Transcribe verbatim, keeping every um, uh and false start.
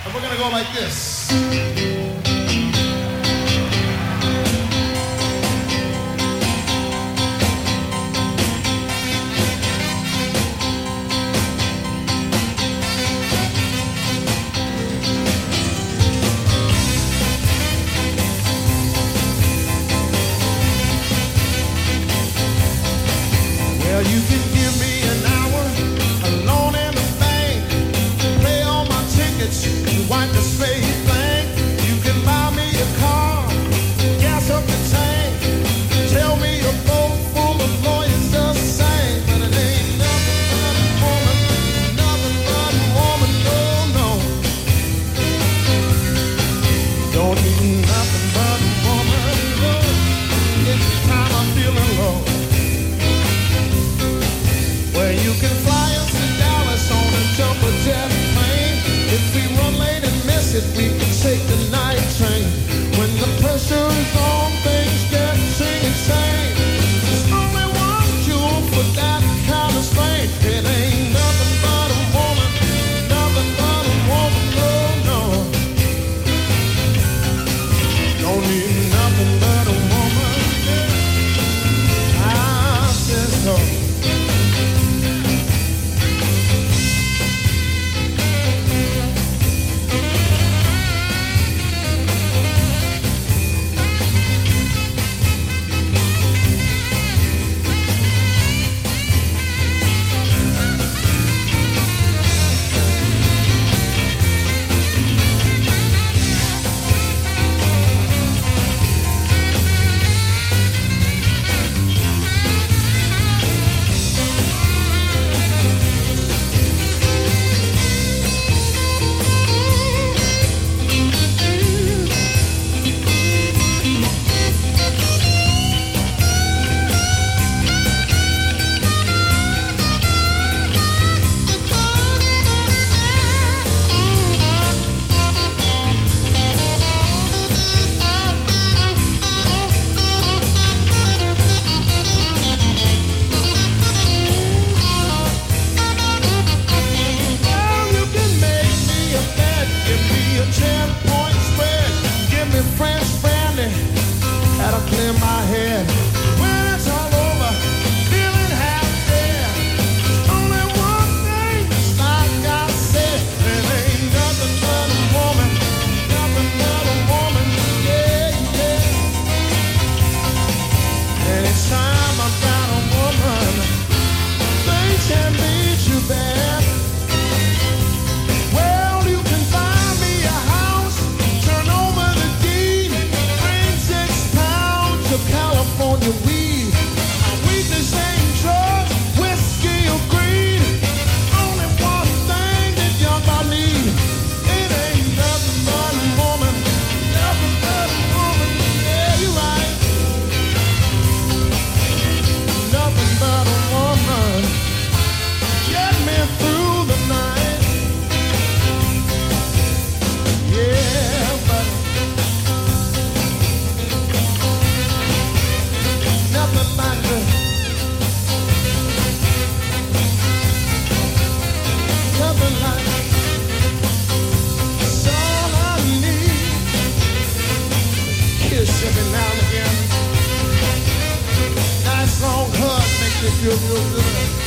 And we're gonna go like this. Well, you can give me an hour alone in the bank, pay all my tickets, wipe the slate blank. You can buy me a car, gas up the tank, tell me a boat full of lawyers just the same, but it ain't nothing but a woman, nothing but a woman, no, no. Don't need nothing but a woman, no. Anytime I'm feeling low. Well, you can fly us to Dallas on a jumbo jet plane. If we run late and miss it, we can take the night train. When the pressure is on, things get insane. There's only one cure for that kind of strain. It ain't nothing but a woman, nothing but a woman, no, no. Don't need nothing but a woman, yeah. I said so. Every now and again, nice long hug makes you feel real good.